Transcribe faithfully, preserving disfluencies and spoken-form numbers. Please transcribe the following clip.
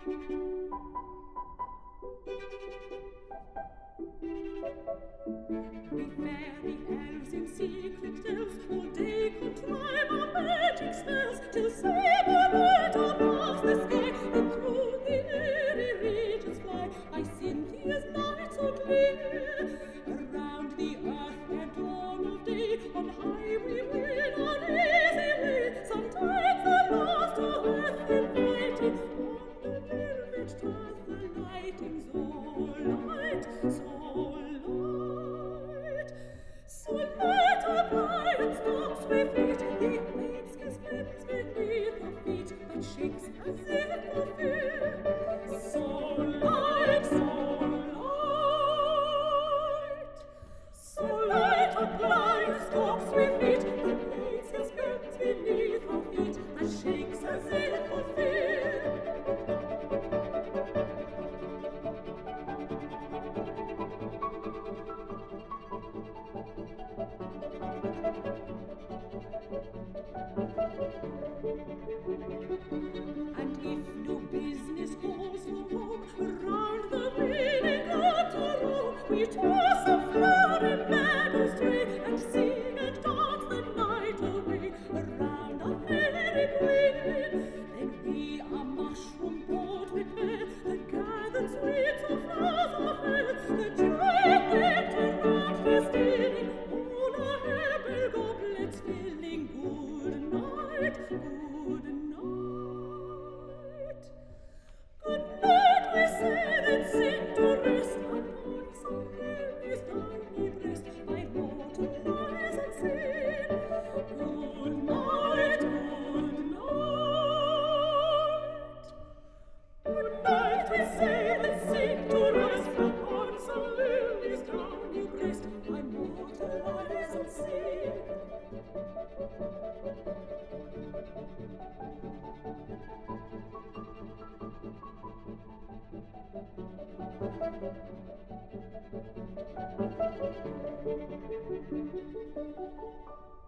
We fairy elves in secret dells all day contrive our magic spells till Saberlet across the sky and through the airy regions fly by Cynthia's light so clear. Around the earth at dawn of day on high we win our easy way. Sometimes the lost to earth inviting on the velvet turf the lightings all light, so light. So light our blind stalks with it, the aids spins beneath our feet, but shakes as if for fear. So light, so light, so light our blind stalks with it, the aids spins beneath our feet, but shakes as if for fear. And if no business calls for home, around the winning up to roam, we toss a flower in meadows stray, and sing and dance the night away around our fairy queen. Then we a mushroom board prepare, the gathered sweets of flowers are fair, the joy of nectar round feasting, all our happy goblets filling. Good night, good night. Good night, we say, then sing to rest upon some lily's tiny breast by mortal eyes unseen. Good night, good night. Good night, we say, then sing to rest upon some lily's tiny breast by mortal eyes unseen. Thank you.